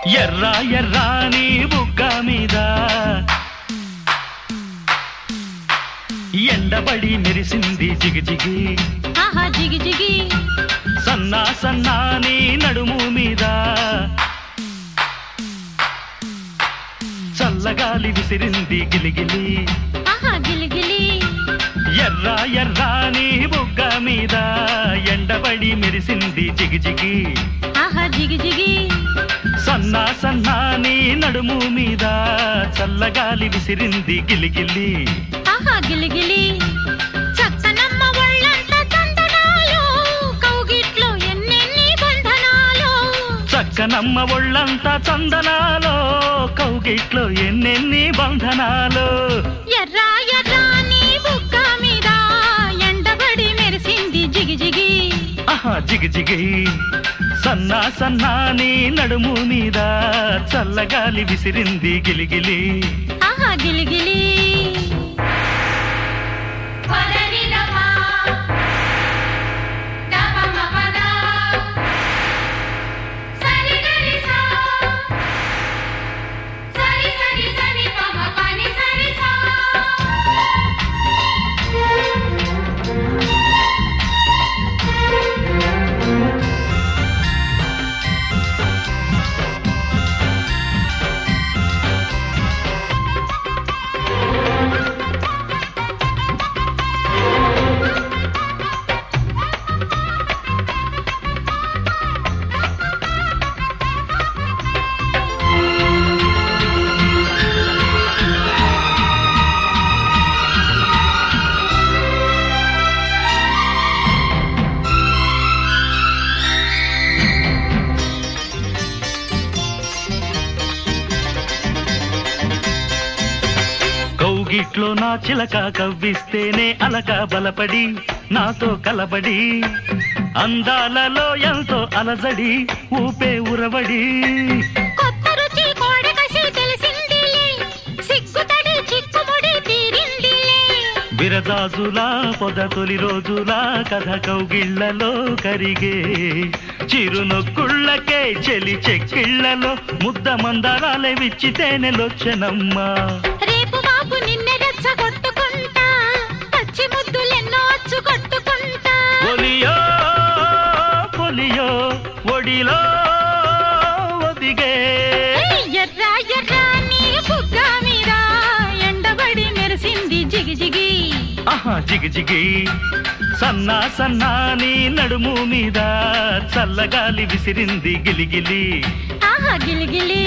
ఎర్ర ఎర్రాని బుగ్గ మీద ఎండబడి మెరిసింది జిగిజిగి ఆహా జిగిజిగి సన్నా సన్నాని నడుము మీద చల్లగాలి విసిరింది గిలిగిలి ఆహా గిలిగిలి ఎర్ర ఎర్రాని బుగ్గ మీద ఎండబడి మెరిసింది జిగిజిగి ఆహా జిగిజిగి సన్నా సన్నాని నడుము మీద చల్లగాలి విసిరింది గిలిగిలి ఆహా గిలిగిలి చక్కనమ్మ ఒళ్ళంత చందనాలు కౌగిట్లో ఎన్నెన్ని బంధనాలు చక్కనమ్మ ఒళ్ళంత చందనాలో కౌగిట్లో ఎన్నెన్ని బంధనాలు ఎర్ర ఎర్రాని బుగ్గ మీద ఎండబడి మెరిసింది జిగిజిగి ఆహా జిగిజిగి సన్నా సన్నాని నడుము మీద చల్లగాలి విసిరింది గిలిగిలి ఆహా గిలిగిలి కౌగిట్లో నా చిలక కవ్విస్తేనే అలక బలపడి నాతో కలబడి అందాలలో ఎంతో అలజడి ఊపే ఉరవడి కొత్త రుచి కోడకసి తెలిసింది సిగ్గుతడి చిక్కుముడి తీరింది విరజాజులా పొద తొలి రోజులా కథ కౌగిళ్లలో కరిగే చిరునొక్కుళ్ళకే చెలి చెక్కిళ్లలో ముద్ద మందారాలే విచ్చితేనెలొచ్చెనమ్మా రేపు బాబు నిన్నే రెచ్చగొట్టుకుంటా పచ్చి ముద్దులెన్నో అచ్చు కొట్టుకుంటా పొలియో పొలియో ఒడిలో ఒదిగే ఎర్ర ఎర్రాని బుగ్గ మీద ఎండబడి మెరిసింది జిగిజిగి ఆహా జిగిజిగి సన్నా సన్నాని నడుము మీద చల్లగాలి విసిరింది గిలిగిలి ఆహా గిలిగిలి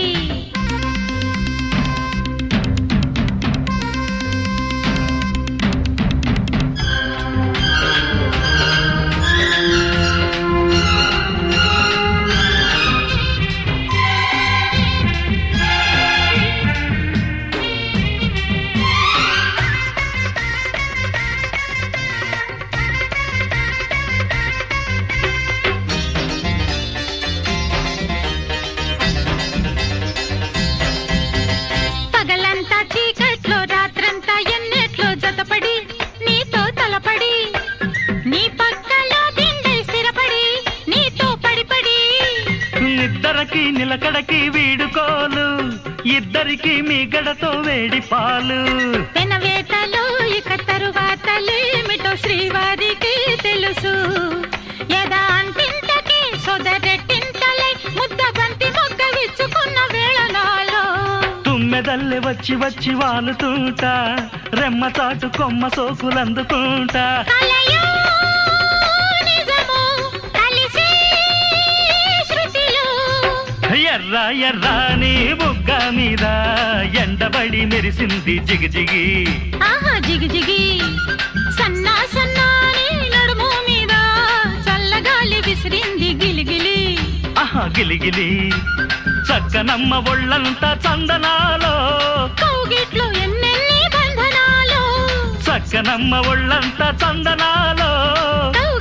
పగలంతా చీకట్లో రాత్రంతా ఎన్నెట్లో జతపడి నీతో తలపడి నీ పక్కలో దిండై స్థిరపడి నీతో పడిపడి ఇద్దరికి నిలకడకి వీడుకోలు ఇద్దరికి మీ గడతో వేడి పాలు పెనవేటలో ఇక తరువాతలేమిటో శ్రీవారికి తెలుసు యదా అంతింతకి సోదరెట్టింతలై ముద్ద బంతి మొగ్గ విచ్చుకున్న వేళనాలో తుమ్మెదల్లె వచ్చి వచ్చి వాలుతుంటా రెమ్మ చాటు కొమ్మ సోకులందుకుంటా కలయో నిజమో కలిసే శృతిలో ఎర్ర ఎర్రాని బుగ్గ మీద ఎండబడి మెరిసింది జిగిజిగి ఆహా జిగిజిగి సన్నా సన్నాని నడుము మీద చల్లగాలి విసిరింది గిలిగిలి ఆహా గిలిగిలి చక్కనమ్మ ఒళ్ళంతా చందనాలో కౌగిట్లో ఎన్నెన్ని బంధనాలు చక్కనమ్మ ఒళ్ళంతా చందనాలో